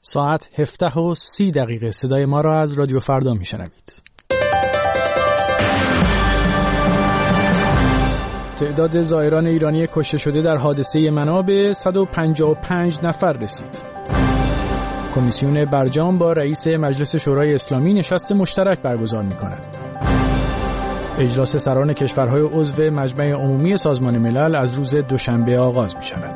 ساعت 17:30 صدای ما را از رادیو فردا میشنوید. تعداد زائران ایرانی کشته شده در حادثه منا به 155 نفر رسید. کمیسیون برجام با رئیس مجلس شورای اسلامی نشست مشترک برگزار می‌کند. اجلاس سران کشورهای عضو مجمع عمومی سازمان ملل از روز دوشنبه آغاز می‌شود.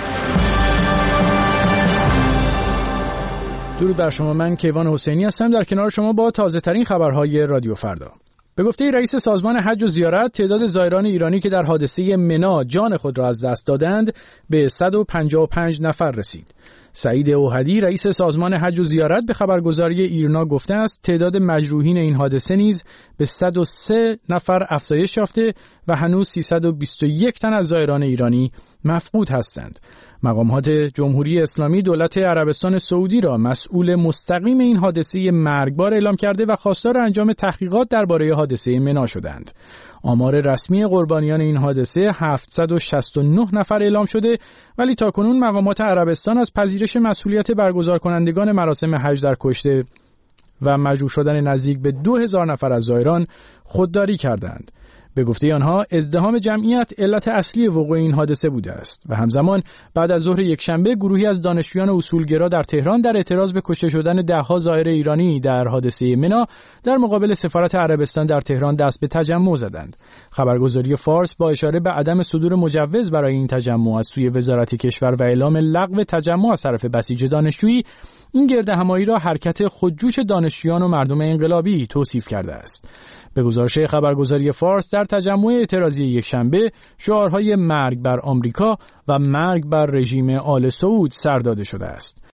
درود بر شما، من کیوان حسینی هستم در کنار شما با تازه‌ترین خبرهای رادیو فردا. به گفته رئیس سازمان حج و زیارت، تعداد زائران ایرانی که در حادثه منا جان خود را از دست دادند به 155 نفر رسید. سعید اوحدی رئیس سازمان حج و زیارت به خبرگزاری ایرنا گفته است تعداد مجروحین این حادثه نیز به 103 نفر افزایش یافته و هنوز 321 تن از زائران ایرانی مفقود هستند. مقامات جمهوری اسلامی دولت عربستان سعودی را مسئول مستقیم این حادثه مرگبار اعلام کرده و خواستار انجام تحقیقات درباره حادثه منا شدند. آمار رسمی قربانیان این حادثه 769 نفر اعلام شده، ولی تاکنون مقامات عربستان از پذیرش مسئولیت برگزار کنندگان مراسم حج در کشته و مجروح شدن نزدیک به 2000 نفر از زائران خودداری کردند. به گفته آنها ازدحام جمعیت علت اصلی وقوع این حادثه بوده است و همزمان بعد از ظهر یکشنبه گروهی از دانشجویان اصولگرا در تهران در اعتراض به کشته شدن ده‌ها زائر ایرانی در حادثه منا در مقابل سفارت عربستان در تهران دست به تجمع زدند. خبرگزاری فارس با اشاره به عدم صدور مجوز برای این تجمع از سوی وزارت کشور و اعلام لغو تجمع از طرف بسیج دانشجویی، این گردهمایی را حرکت خودجوش دانشجویان و مردم انقلابی توصیف کرده است. به گزارش خبرگزاری فارس، در تجمع اعتراضی یکشنبه شعارهای مرگ بر آمریکا و مرگ بر رژیم آل سعود سر داده شده است.